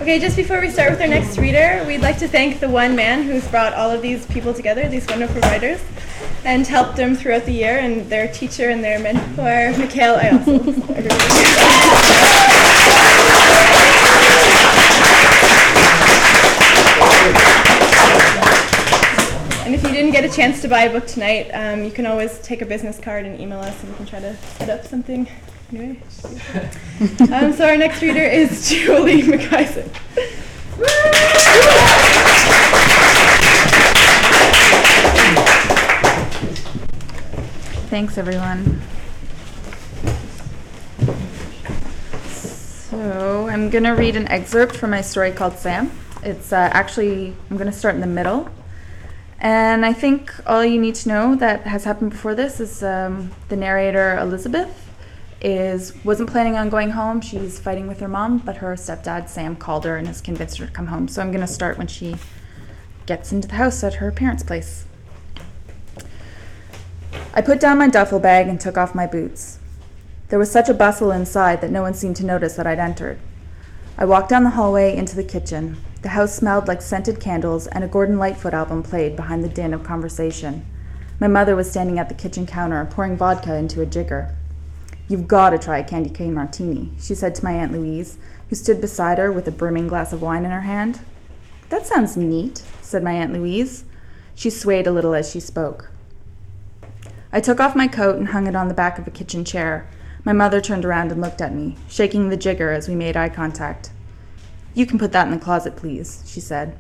Okay, just before we start with our next reader, we'd like to thank the one man who's brought all of these people together, these wonderful writers, and helped them throughout the year, and their teacher and their mentor, Mikhail Ayasov. And if you didn't get a chance to buy a book tonight, you can always take a business card and email us, and we can try to set up something. Anyway, so our next reader is Julie McIsaac. Thanks, everyone. So I'm going to read an excerpt from my story called Sam. It's I'm going to start in the middle. And I think all you need to know that has happened before this is the narrator, Elizabeth, wasn't planning on going home. She's fighting with her mom, but her stepdad, Sam, called her and has convinced her to come home. So I'm going to start when she gets into the house at her parents' place. I put down my duffel bag and took off my boots. There was such a bustle inside that no one seemed to notice that I'd entered. I walked down the hallway into the kitchen. The house smelled like scented candles, and a Gordon Lightfoot album played behind the din of conversation. My mother was standing at the kitchen counter, pouring vodka into a jigger. "You've got to try a candy cane martini," she said to my Aunt Louise, who stood beside her with a brimming glass of wine in her hand. "That sounds neat," said my Aunt Louise. She swayed a little as she spoke. I took off my coat and hung it on the back of a kitchen chair. My mother turned around and looked at me, shaking the jigger as we made eye contact. "You can put that in the closet, please," she said.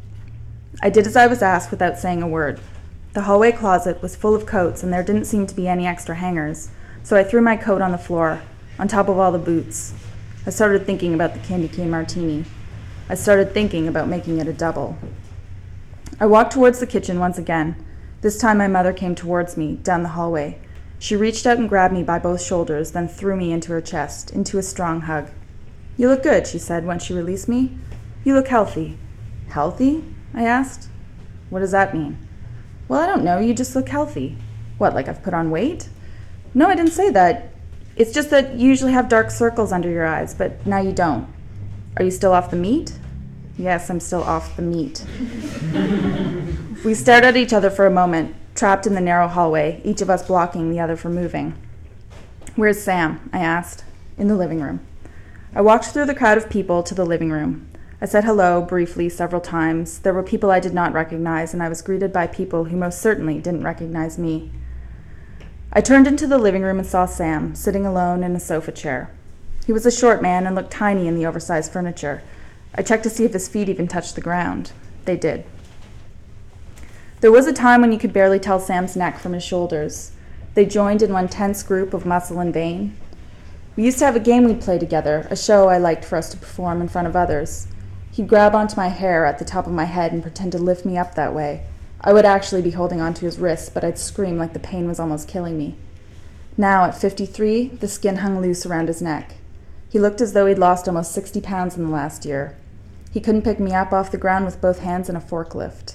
I did as I was asked without saying a word. The hallway closet was full of coats, and there didn't seem to be any extra hangers, so I threw my coat on the floor, on top of all the boots. I started thinking about the candy cane martini. I started thinking about making it a double. I walked towards the kitchen once again. This time my mother came towards me, down the hallway. She reached out and grabbed me by both shoulders, then threw me into her chest, into a strong hug. "You look good," she said when she released me. "You look healthy." "Healthy?" I asked. "What does that mean?" "Well, I don't know. You just look healthy." "What, like I've put on weight?" "No, I didn't say that. It's just that you usually have dark circles under your eyes, but now you don't." "Are you still off the meat?" "Yes, I'm still off the meat." We stared at each other for a moment, trapped in the narrow hallway, each of us blocking the other from moving. "Where's Sam?" I asked. "In the living room." I walked through the crowd of people to the living room. I said hello briefly several times. There were people I did not recognize, and I was greeted by people who most certainly didn't recognize me. I turned into the living room and saw Sam, sitting alone in a sofa chair. He was a short man and looked tiny in the oversized furniture. I checked to see if his feet even touched the ground. They did. There was a time when you could barely tell Sam's neck from his shoulders. They joined in one tense group of muscle and vein. We used to have a game we'd play together, a show I liked for us to perform in front of others. He'd grab onto my hair at the top of my head and pretend to lift me up that way. I would actually be holding onto his wrists, but I'd scream like the pain was almost killing me. Now, at 53, the skin hung loose around his neck. He looked as though he'd lost almost 60 pounds in the last year. He couldn't pick me up off the ground with both hands in a forklift.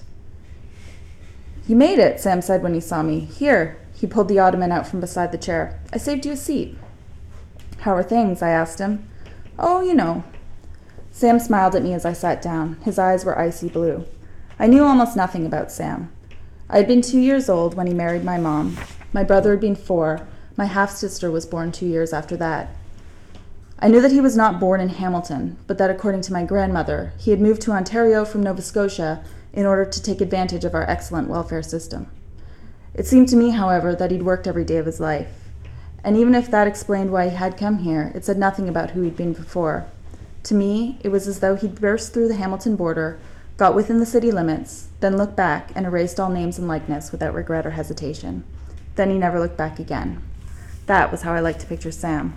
"You made it," Sam said when he saw me. "Here." He pulled the ottoman out from beside the chair. "I saved you a seat." "How are things?" I asked him. "Oh, you know." Sam smiled at me as I sat down. His eyes were icy blue. I knew almost nothing about Sam. I had been 2 years old when he married my mom. My brother had been 4. My half-sister was born 2 years after that. I knew that he was not born in Hamilton, but that according to my grandmother, he had moved to Ontario from Nova Scotia in order to take advantage of our excellent welfare system. It seemed to me, however, that he'd worked every day of his life. And even if that explained why he had come here, it said nothing about who he'd been before. To me, it was as though he'd burst through the Hamilton border, got within the city limits, then looked back and erased all names and likeness without regret or hesitation. Then he never looked back again. That was how I liked to picture Sam.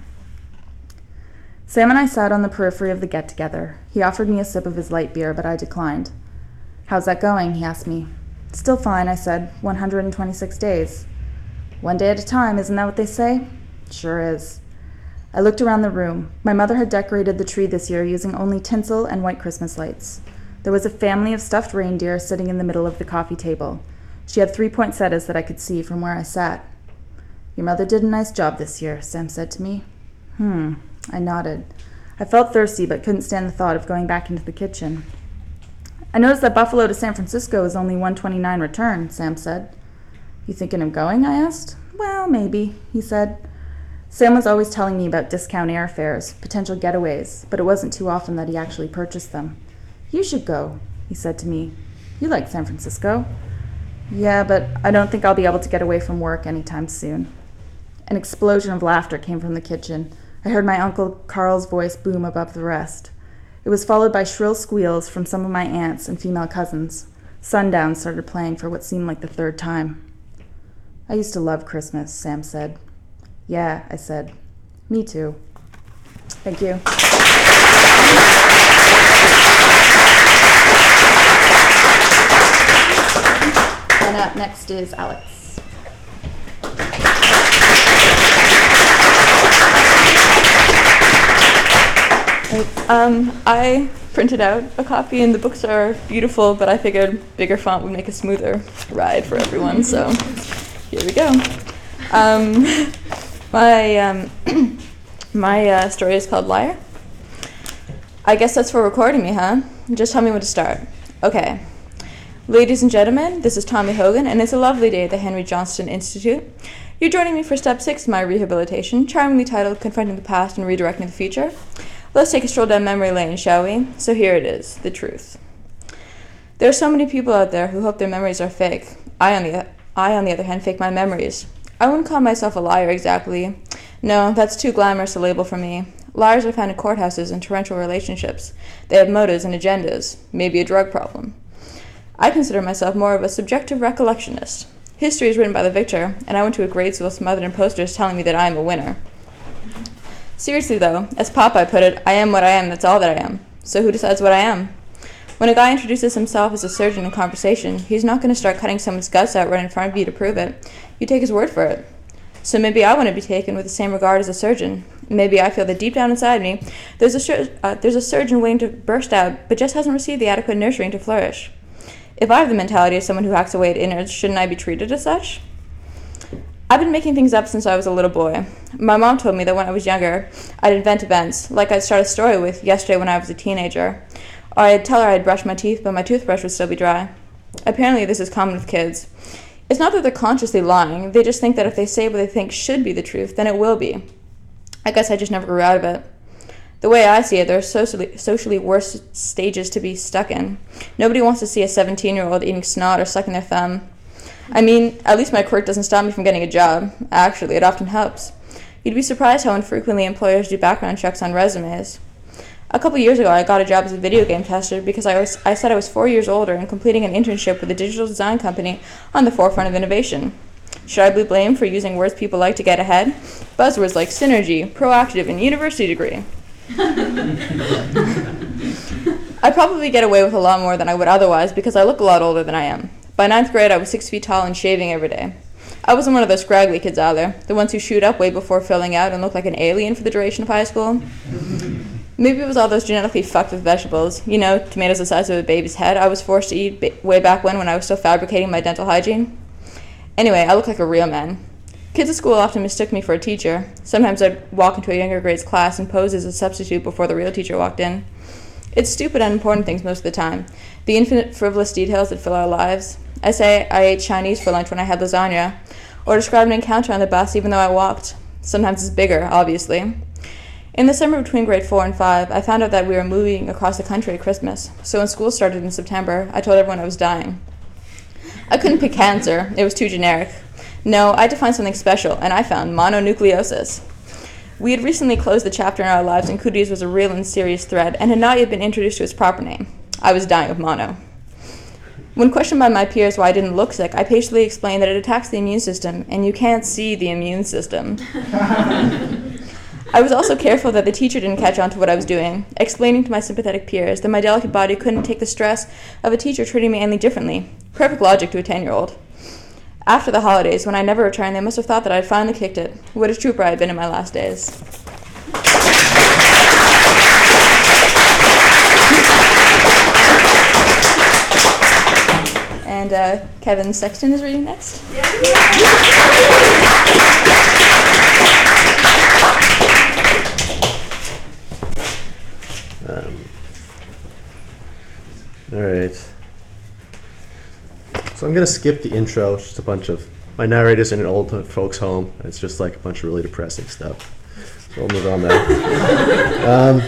Sam and I sat on the periphery of the get-together. He offered me a sip of his light beer, but I declined. "How's that going?" he asked me. "Still fine," I said. 126 days. "One day at a time, isn't that what they say?" "Sure is." I looked around the room. My mother had decorated the tree this year using only tinsel and white Christmas lights. There was a family of stuffed reindeer sitting in the middle of the coffee table. She had 3 poinsettias that I could see from where I sat. "Your mother did a nice job this year," Sam said to me. I nodded. I felt thirsty but couldn't stand the thought of going back into the kitchen. I noticed that Buffalo to San Francisco is only $1.29 return, Sam said. You thinking of going? I asked. Well, maybe, he said. Sam was always telling me about discount airfares, potential getaways, but it wasn't too often that he actually purchased them. You should go, he said to me. You like San Francisco. Yeah, but I don't think I'll be able to get away from work anytime soon. An explosion of laughter came from the kitchen. I heard my Uncle Carl's voice boom above the rest. It was followed by shrill squeals from some of my aunts and female cousins. Sundown started playing for what seemed like the third time. I used to love Christmas, Sam said. Yeah, I said. Me too. Thank you. And up next is Alex. I printed out a copy, and the books are beautiful, but I figured bigger font would make a smoother ride for everyone, so here we go. My story is called Liar. I guess that's for recording me, huh? Just tell me when to start. Okay. Ladies and gentlemen, this is Tommy Hogan, and it's a lovely day at the Henry Johnston Institute. You're joining me for step 6 of my rehabilitation, charmingly titled Confronting the Past and Redirecting the Future. Let's take a stroll down memory lane, shall we? So here it is, the truth. There are so many people out there who hope their memories are fake. I, on the other hand, fake my memories. I wouldn't call myself a liar exactly. No, that's too glamorous a label for me. Liars are found in courthouses and torrential relationships. They have motives and agendas, maybe a drug problem. I consider myself more of a subjective recollectionist. History is written by the victor, and I went to a grade school smothered in posters telling me that I am a winner. Seriously though, as Popeye put it, I am what I am, that's all that I am. So who decides what I am? When a guy introduces himself as a surgeon in conversation, he's not going to start cutting someone's guts out right in front of you to prove it. You take his word for it. So maybe I want to be taken with the same regard as a surgeon. Maybe I feel that deep down inside me, there's a surgeon waiting to burst out, but just hasn't received the adequate nurturing to flourish. If I have the mentality of someone who hacks away at innards, shouldn't I be treated as such? I've been making things up since I was a little boy. My mom told me that when I was younger, I'd invent events, like I'd start a story with yesterday when I was a teenager. Or I'd tell her I'd brush my teeth, but my toothbrush would still be dry. Apparently this is common with kids. It's not that they're consciously lying, they just think that if they say what they think should be the truth, then it will be. I guess I just never grew out of it. The way I see it, there are socially worse stages to be stuck in. Nobody wants to see a 17-year-old eating snot or sucking their thumb. I mean, at least my quirk doesn't stop me from getting a job. Actually, it often helps. You'd be surprised how infrequently employers do background checks on resumes. A couple years ago, I got a job as a video game tester because I said I was 4 years older and completing an internship with a digital design company on the forefront of innovation. Should I be blamed for using words people like to get ahead? Buzzwords like synergy, proactive, and university degree. I probably get away with a lot more than I would otherwise because I look a lot older than I am. By 9th grade, I was 6 feet tall and shaving every day. I wasn't one of those scraggly kids either, the ones who shoot up way before filling out and look like an alien for the duration of high school. Maybe it was all those genetically fucked with vegetables. You know, tomatoes the size of a baby's head I was forced to eat way back when I was still fabricating my dental hygiene. Anyway, I look like a real man. Kids at school often mistook me for a teacher. Sometimes I'd walk into a younger grade's class and pose as a substitute before the real teacher walked in. It's stupid and important things most of the time. The infinite frivolous details that fill our lives. I say I ate Chinese for lunch when I had lasagna, or describe an encounter on the bus even though I walked. Sometimes it's bigger, obviously. In the summer between grade 4 and 5, I found out that we were moving across the country at Christmas. So when school started in September, I told everyone I was dying. I couldn't pick cancer. It was too generic. No, I had to find something special, and I found mononucleosis. We had recently closed the chapter in our lives, and cooties was a real and serious threat, and had not yet been introduced to its proper name. I was dying of mono. When questioned by my peers why I didn't look sick, I patiently explained that it attacks the immune system, and you can't see the immune system. I was also careful that the teacher didn't catch on to what I was doing, explaining to my sympathetic peers that my delicate body couldn't take the stress of a teacher treating me any differently. Perfect logic to a 10-year-old. After the holidays, when I never returned, they must have thought that I'd finally kicked it. What a trooper I had been in my last days. And Kevin Sexton is reading next. All right. So I'm going to skip the intro. It's just a bunch of... My narrator's in an old folks' home. And it's just like a bunch of really depressing stuff. So we'll move on there.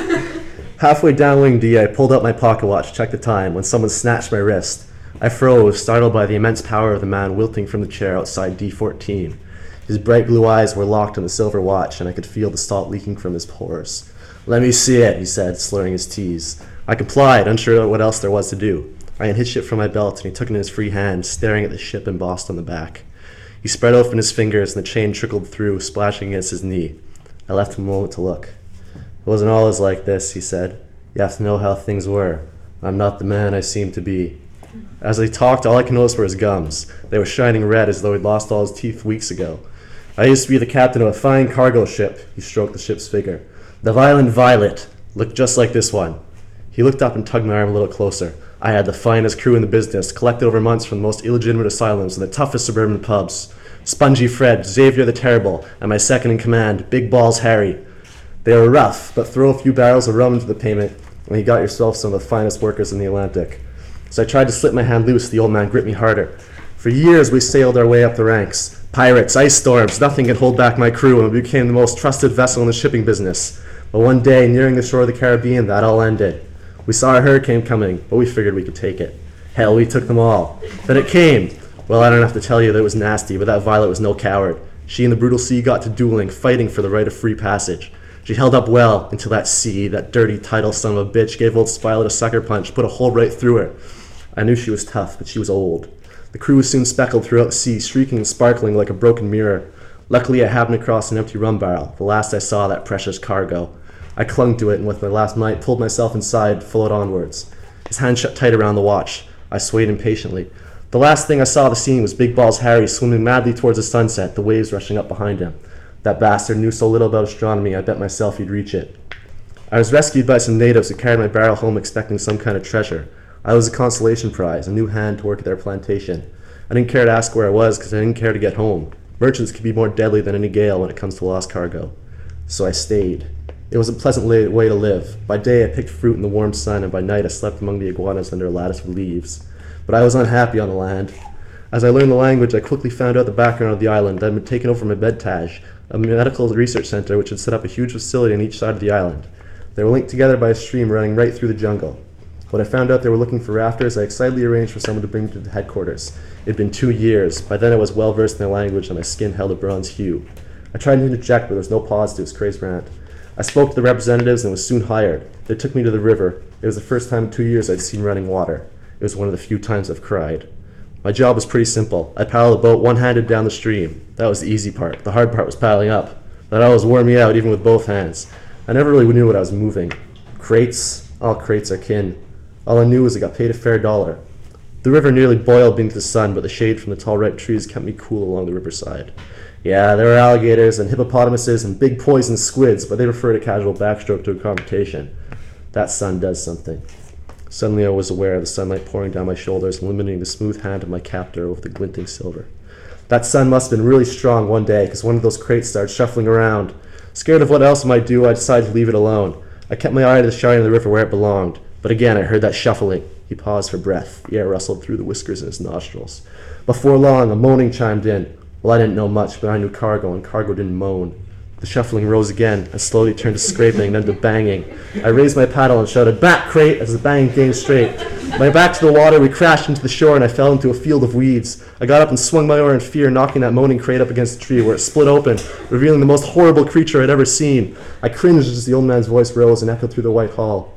Halfway down Wing D, I pulled out my pocket watch to check the time when someone snatched my wrist. I froze, startled by the immense power of the man wilting from the chair outside D14. His bright blue eyes were locked on the silver watch, and I could feel the salt leaking from his pores. "Let me see it," he said, slurring his T's. I complied, unsure what else there was to do. I unhitched it from my belt, and he took it in his free hand, staring at the ship embossed on the back. He spread open his fingers, and the chain trickled through, splashing against his knee. I left him a moment to look. "It wasn't always like this," he said. "You have to know how things were. I'm not the man I seem to be." As he talked, all I could notice were his gums. They were shining red as though he'd lost all his teeth weeks ago. "I used to be the captain of a fine cargo ship," he stroked the ship's figure. "The Violent Violet. Looked just like this one." He looked up and tugged my arm a little closer. "I had the finest crew in the business, collected over months from the most illegitimate asylums and the toughest suburban pubs. Spongy Fred, Xavier the Terrible, and my second in command, Big Balls Harry. They were rough, but throw a few barrels of rum into the payment, and you got yourself some of the finest workers in the Atlantic." So I tried to slip my hand loose. The old man gripped me harder. "For years we sailed our way up the ranks. Pirates, ice storms, nothing could hold back my crew, and we became the most trusted vessel in the shipping business. But one day, nearing the shore of the Caribbean, that all ended. We saw a hurricane coming, but we figured we could take it. Hell, we took them all. Then it came. Well, I don't have to tell you that it was nasty, but that Violet was no coward. She and the brutal sea got to dueling, fighting for the right of free passage. She held up well until that sea, that dirty title son of a bitch, gave old Violet a sucker punch, put a hole right through her. I knew she was tough, but she was old. The crew was soon speckled throughout the sea, streaking and sparkling like a broken mirror. Luckily, I happened across an empty rum barrel, the last I saw of that precious cargo. I clung to it, and with my last night, pulled myself inside, followed onwards. His hand shut tight around the watch. I swayed impatiently. The last thing I saw of the scene was Big Balls Harry swimming madly towards the sunset, the waves rushing up behind him. That bastard knew so little about astronomy, I bet myself he'd reach it. I was rescued by some natives who carried my barrel home expecting some kind of treasure. I was a consolation prize, a new hand to work at their plantation. I didn't care to ask where I was because I didn't care to get home. Merchants can be more deadly than any gale when it comes to lost cargo. So I stayed. It was a pleasant way to live. By day I picked fruit in the warm sun, and by night I slept among the iguanas under a lattice of leaves. But I was unhappy on the land. As I learned the language, I quickly found out the background of the island that had been taken over from Medtaj, a medical research center which had set up a huge facility on each side of the island. They were linked together by a stream running right through the jungle. When I found out they were looking for rafters, I excitedly arranged for someone to bring me to the headquarters. It had been 2 years. By then I was well versed in their language, and my skin held a bronze hue. I tried to interject, but there was no pause to his crazed rant. I spoke to the representatives and was soon hired. They took me to the river. It was the first time in 2 years I'd seen running water. It was one of the few times I've cried. My job was pretty simple. I paddled a boat one-handed down the stream. That was the easy part. The hard part was paddling up. That always wore me out, even with both hands. I never really knew what I was moving. Crates? All crates are kin. All I knew was I got paid a fair dollar. The river nearly boiled beneath the sun, but the shade from the tall ripe trees kept me cool along the riverside. Yeah, there were alligators and hippopotamuses and big poison squids, but they preferred a casual backstroke to a confrontation. That sun does something. Suddenly I was aware of the sunlight pouring down my shoulders, illuminating the smooth hand of my captor with the glinting silver. That sun must have been really strong one day, because one of those crates started shuffling around. Scared of what else it might do, I decided to leave it alone. I kept my eye to the shine of the river where it belonged. But again, I heard that shuffling. He paused for breath. The air rustled through the whiskers in his nostrils. Before long, a moaning chimed in. Well, I didn't know much, but I knew cargo, and cargo didn't moan. The shuffling rose again, and slowly turned to scraping, then to banging. I raised my paddle and shouted, "Back, crate!" as the banging came straight. My back to the water, we crashed into the shore, and I fell into a field of weeds. I got up and swung my oar in fear, knocking that moaning crate up against a tree, where it split open, revealing the most horrible creature I'd ever seen. I cringed as the old man's voice rose and echoed through the white hall.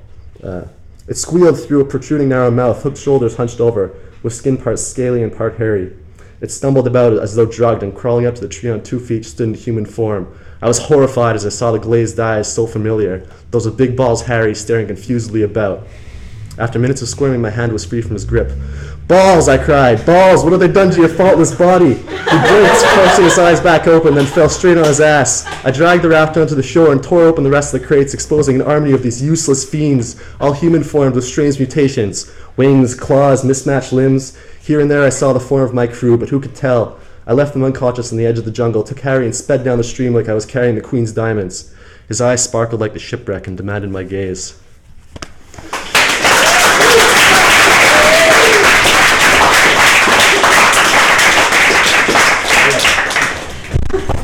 It squealed through a protruding narrow mouth, hooked shoulders hunched over, with skin part scaly and part hairy. It stumbled about as though drugged, and crawling up to the tree on 2 feet stood in human form. I was horrified as I saw the glazed eyes so familiar, those of Big Balls Harry staring confusedly about. After minutes of squirming, my hand was free from his grip. "Balls!" I cried. "Balls! What have they done to your faultless body?" He blinked, forcing his eyes back open, then fell straight on his ass. I dragged the raft onto the shore and tore open the rest of the crates, exposing an army of these useless fiends, all human formed with strange mutations. Wings, claws, mismatched limbs. Here and there I saw the form of my crew, but who could tell? I left them unconscious on the edge of the jungle, took Harry and sped down the stream like I was carrying the Queen's diamonds. His eyes sparkled like the shipwreck and demanded my gaze.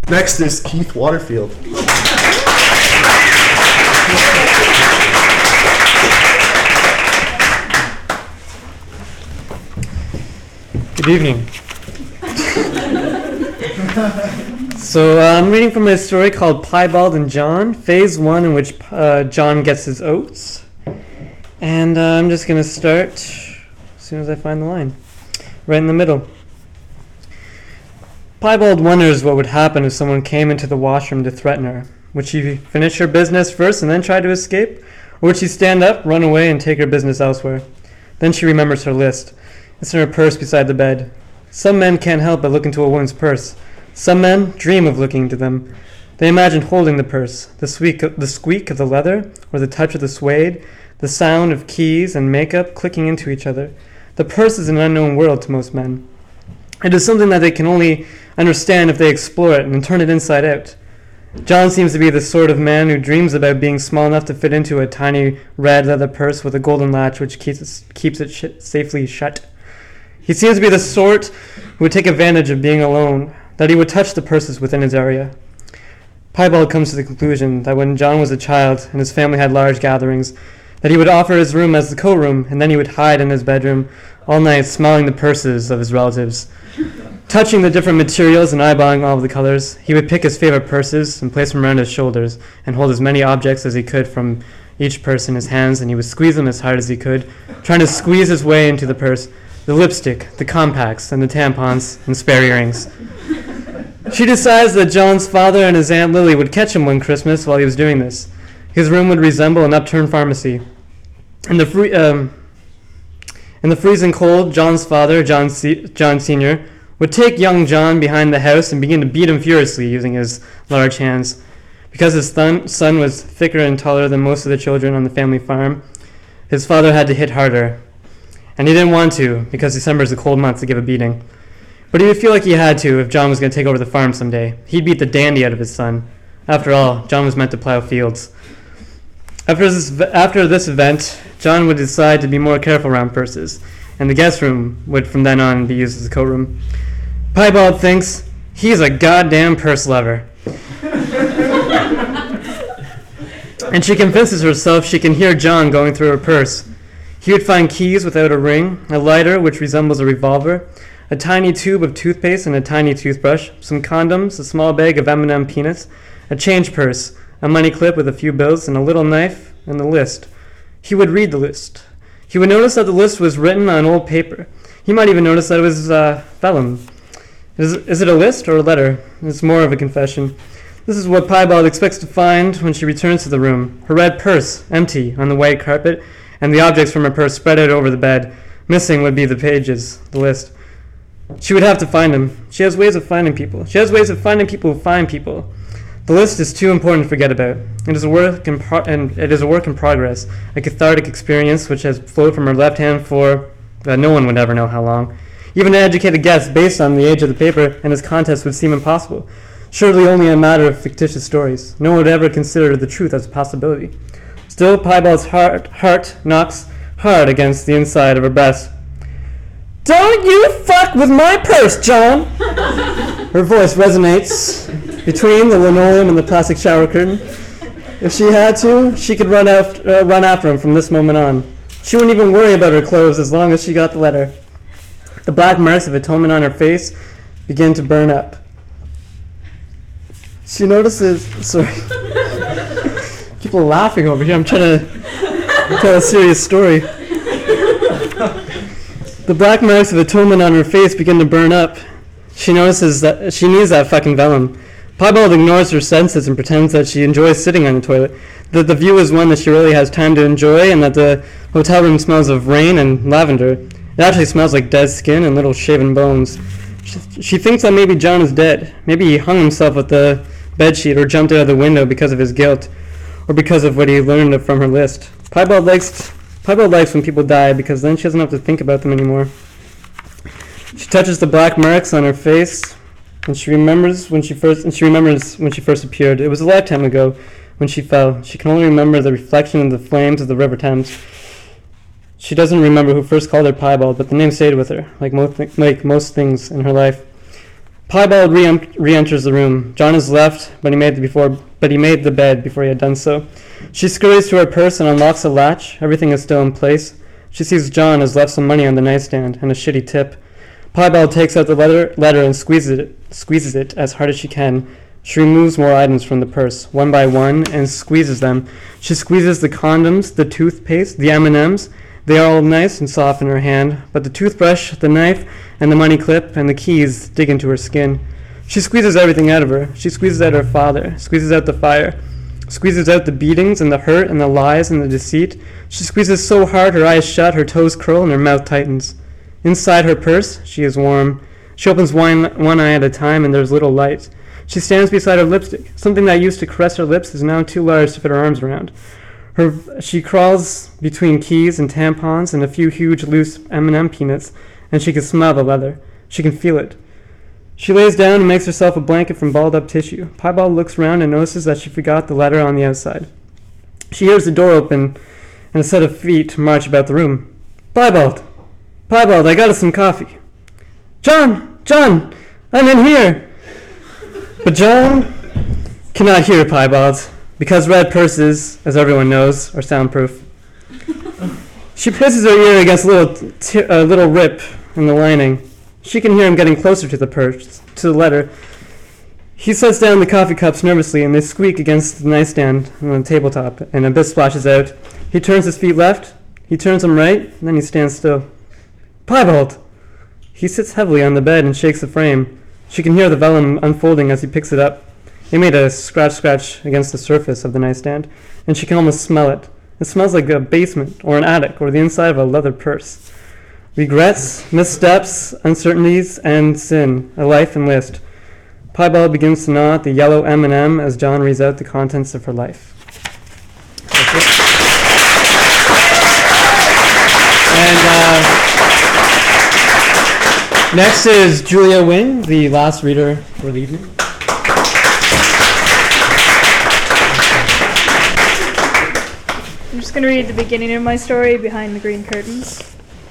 Next is Keith Waterfield. Good evening. So I'm reading from a story called Piebald and John, Phase 1, in which John gets his oats. And I'm just going to start as soon as I find the line. Right in the middle. Piebald wonders what would happen if someone came into the washroom to threaten her. Would she finish her business first and then try to escape? Or would she stand up, run away, and take her business elsewhere? Then she remembers her list. It's in her purse beside the bed. Some men can't help but look into a woman's purse. Some men dream of looking into them. They imagine holding the purse, the squeak of the leather, or the touch of the suede, the sound of keys and makeup clicking into each other. The purse is an unknown world to most men. It is something that they can only understand if they explore it and turn it inside out. John seems to be the sort of man who dreams about being small enough to fit into a tiny red leather purse with a golden latch which keeps it safely shut. He seems to be the sort who would take advantage of being alone, that he would touch the purses within his area. Piebald comes to the conclusion that when John was a child and his family had large gatherings, that he would offer his room as the co-room, and then he would hide in his bedroom all night smelling the purses of his relatives. Touching the different materials and eyeballing all of the colors, he would pick his favorite purses and place them around his shoulders and hold as many objects as he could from each purse in his hands, and he would squeeze them as hard as he could, trying to squeeze his way into the purse, the lipstick, the compacts, and the tampons, and spare earrings. She decides that John's father and his Aunt Lily would catch him one Christmas while he was doing this. His room would resemble an upturned pharmacy. In the freezing cold, John's father, John Sr., would take young John behind the house and begin to beat him furiously using his large hands. Because his son was thicker and taller than most of the children on the family farm, his father had to hit harder. And he didn't want to, because December is a cold month to give a beating. But he would feel like he had to if John was going to take over the farm someday. He'd beat the dandy out of his son. After all, John was meant to plow fields. After this event, John would decide to be more careful around purses, and the guest room would from then on be used as a coat room. Piebald thinks he's a goddamn purse lover. And she convinces herself she can hear John going through her purse. He would find keys without a ring, a lighter which resembles a revolver, a tiny tube of toothpaste and a tiny toothbrush, some condoms, a small bag of M&M peanuts, a change purse, a money clip with a few bills, and a little knife, and the list. He would read the list. He would notice that the list was written on old paper. He might even notice that it was vellum. Is it a list or a letter? It's more of a confession. This is what Piebald expects to find when she returns to the room. Her red purse, empty, on the white carpet, and the objects from her purse spread out over the bed. Missing would be the pages, the list. She would have to find him. She has ways of finding people. She has ways of finding people who find people. The list is too important to forget about. It is a work in progress, a cathartic experience which has flowed from her left hand for no one would ever know how long. Even an educated guess based on the age of the paper and its contents would seem impossible. Surely only a matter of fictitious stories. No one would ever consider the truth as a possibility. Still, Piebald's heart knocks hard against the inside of her breast. "Don't you fuck with my purse, John!" Her voice resonates between the linoleum and the plastic shower curtain. If she had to, she could run after him from this moment on. She wouldn't even worry about her clothes as long as she got the letter. The black marks of atonement on her face begin to burn up. She notices... Sorry. People are laughing over here. I'm trying to tell a serious story. The black marks of atonement on her face begin to burn up. She notices that she needs that fucking vellum. Piebald ignores her senses and pretends that she enjoys sitting on the toilet, that the view is one that she really has time to enjoy, and that the hotel room smells of rain and lavender. It actually smells like dead skin and little shaven bones. She thinks that maybe John is dead. Maybe he hung himself with the bedsheet or jumped out of the window because of his guilt, or because of what he learned from her list. Piebald likes when people die because then she doesn't have to think about them anymore. She touches the black marks on her face, and she remembers when she first appeared. It was a lifetime ago when she fell. She can only remember the reflection of the flames of the River Thames. She doesn't remember who first called her Piebald, but the name stayed with her, like most things in her life. Piebald re-enters the room. John has left, but he made the bed before he had done so. She scurries to her purse and unlocks the latch. Everything is still in place. She sees John has left some money on the nightstand and a shitty tip. Piebald takes out the letter and squeezes it as hard as she can. She removes more items from the purse, one by one, and squeezes them. She squeezes the condoms, the toothpaste, the M&Ms. They are all nice and soft in her hand, but the toothbrush, the knife, and the money clip, and the keys dig into her skin. She squeezes everything out of her. She squeezes out her father, squeezes out the fire, squeezes out the beatings and the hurt and the lies and the deceit. She squeezes so hard her eyes shut, her toes curl, and her mouth tightens. Inside her purse, she is warm. She opens one eye at a time, and there's little light. She stands beside her lipstick. Something that used to caress her lips is now too large to fit her arms around. She crawls between keys and tampons and a few huge loose M&M peanuts, and she can smell the leather. She can feel it. She lays down and makes herself a blanket from balled-up tissue. Piebald looks around and notices that she forgot the letter on the outside. She hears the door open and a set of feet march about the room. Piebald! Piebald, I got us some coffee. John! John! I'm in here! But John cannot hear Piebald, because red purses, as everyone knows, are soundproof. She places her ear against a little rip in the lining. She can hear him getting closer to the purse, to the letter. He sets down the coffee cups nervously, and they squeak against the nightstand on the tabletop, and a bit splashes out. He turns his feet left, he turns them right, and then he stands still. Piebald! He sits heavily on the bed and shakes the frame. She can hear the vellum unfolding as he picks it up. He made a scratch against the surface of the nightstand, and she can almost smell it. It smells like a basement, or an attic, or the inside of a leather purse. Regrets, missteps, uncertainties, and sin, a life enlist. Piebald begins to gnaw at the yellow M&M as John reads out the contents of her life. And next is Julia Wynn, the last reader for the evening. I'm just going to read the beginning of my story, Behind the Green Curtains.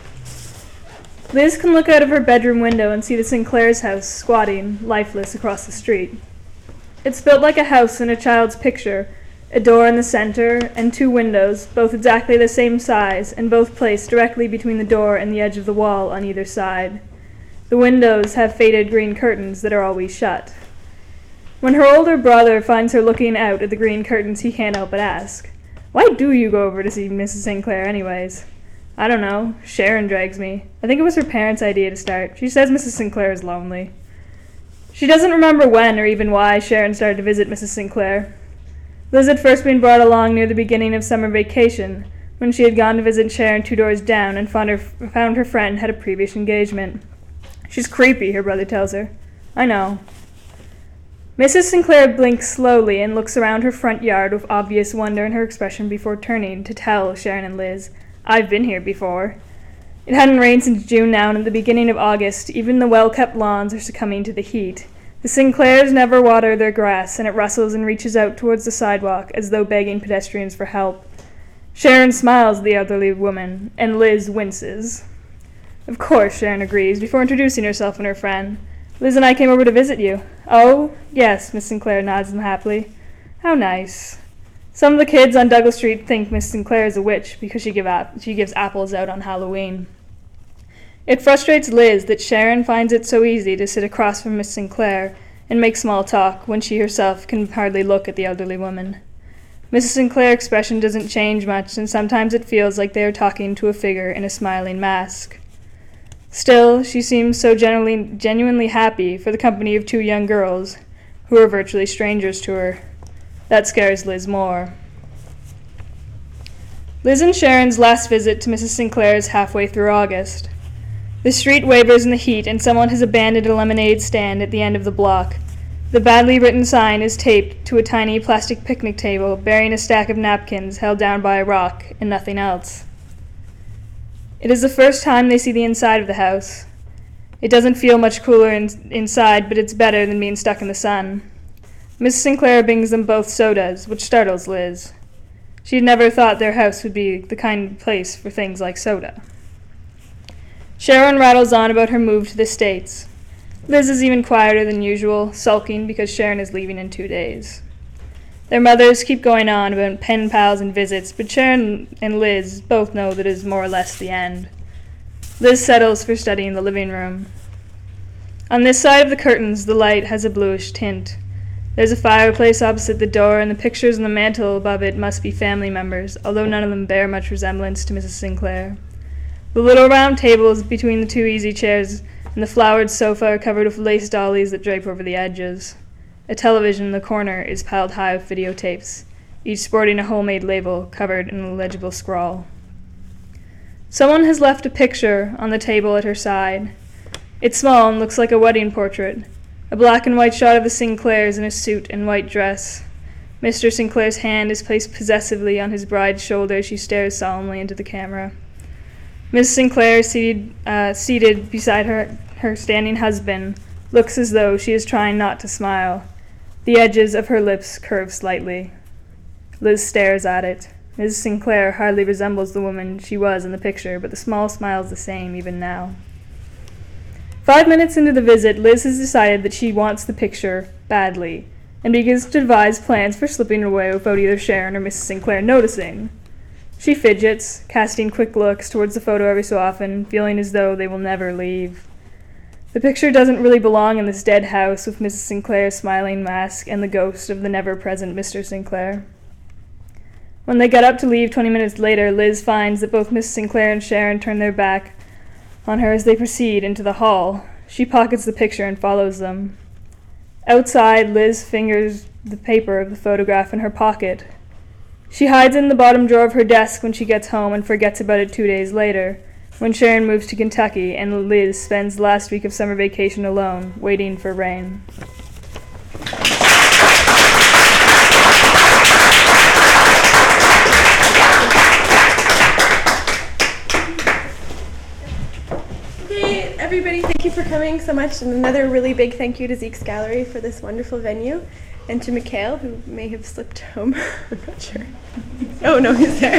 Liz can look out of her bedroom window and see the Sinclair's house squatting, lifeless, across the street. It's built like a house in a child's picture, a door in the center, and two windows, both exactly the same size, and both placed directly between the door and the edge of the wall on either side. The windows have faded green curtains that are always shut. When her older brother finds her looking out at the green curtains, he can't help but ask, "Why do you go over to see Mrs. Sinclair anyways?" "I don't know. Sharon drags me. I think it was her parents' idea to start. She says Mrs. Sinclair is lonely." She doesn't remember when or even why Sharon started to visit Mrs. Sinclair. Liz had first been brought along near the beginning of summer vacation, when she had gone to visit Sharon 2 doors down and found her friend had a previous engagement. "She's creepy," her brother tells her. "I know." Mrs. Sinclair blinks slowly and looks around her front yard with obvious wonder in her expression before turning to tell Sharon and Liz, "I've been here before." It hadn't rained since June now, and at the beginning of August, even the well-kept lawns are succumbing to the heat. The Sinclairs never water their grass, and it rustles and reaches out towards the sidewalk as though begging pedestrians for help. Sharon smiles at the elderly woman, and Liz winces. "Of course," Sharon agrees, before introducing herself and her friend. "Liz and I came over to visit you." "Oh, yes," Miss Sinclair nods unhappily. "How nice." Some of the kids on Douglas Street think Miss Sinclair is a witch because she gives apples out on Halloween. It frustrates Liz that Sharon finds it so easy to sit across from Miss Sinclair and make small talk when she herself can hardly look at the elderly woman. Mrs. Sinclair's expression doesn't change much, and sometimes it feels like they are talking to a figure in a smiling mask. Still, she seems so genuinely happy for the company of 2 young girls, who are virtually strangers to her. That scares Liz more. Liz and Sharon's last visit to Mrs. Sinclair is halfway through August. The street wavers in the heat, and someone has abandoned a lemonade stand at the end of the block. The badly written sign is taped to a tiny plastic picnic table bearing a stack of napkins held down by a rock and nothing else. It is the first time they see the inside of the house. It doesn't feel much cooler inside, but it's better than being stuck in the sun. Mrs. Sinclair brings them both sodas, which startles Liz. She had never thought their house would be the kind of place for things like soda. Sharon rattles on about her move to the States. Liz is even quieter than usual, sulking because Sharon is leaving in 2 days. Their mothers keep going on about pen pals and visits, but Sharon and Liz both know that it is more or less the end. Liz settles for studying the living room. On this side of the curtains, the light has a bluish tint. There's a fireplace opposite the door, and the pictures on the mantel above it must be family members, although none of them bear much resemblance to Mrs. Sinclair. The little round table is between the 2 easy chairs, and the flowered sofa are covered with lace dollies that drape over the edges. A television in the corner is piled high with videotapes, each sporting a homemade label covered in a legible scrawl. Someone has left a picture on the table at her side. It's small and looks like a wedding portrait, a black and white shot of the Sinclairs in a suit and white dress. Mr. Sinclair's hand is placed possessively on his bride's shoulder as she stares solemnly into the camera. Miss Sinclair, seated beside her standing husband, looks as though she is trying not to smile. The edges of her lips curve slightly. Liz stares at it. Mrs. Sinclair hardly resembles the woman she was in the picture, but the small smile is the same even now. 5 minutes into the visit, Liz has decided that she wants the picture badly, and begins to devise plans for slipping away without either Sharon or Mrs. Sinclair noticing. She fidgets, casting quick looks towards the photo every so often, feeling as though they will never leave. The picture doesn't really belong in this dead house with Mrs. Sinclair's smiling mask and the ghost of the never-present Mr. Sinclair. When they get up to leave 20 minutes later, Liz finds that both Mrs. Sinclair and Sharon turn their back on her as they proceed into the hall. She pockets the picture and follows them. Outside, Liz fingers the paper of the photograph in her pocket. She hides in the bottom drawer of her desk when she gets home and forgets about it 2 days later, when Sharon moves to Kentucky and Liz spends the last week of summer vacation alone, waiting for rain. Okay, everybody, thank you for coming so much, and another really big thank you to Zeke's Gallery for this wonderful venue, and to Mikhail, who may have slipped home. I'm not sure. Oh, no, he's there.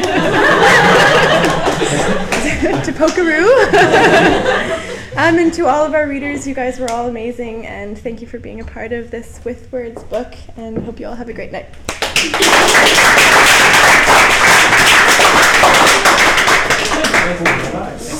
To Pokeroo. And to all of our readers, you guys were all amazing, and thank you for being a part of this With Words book, and hope you all have a great night.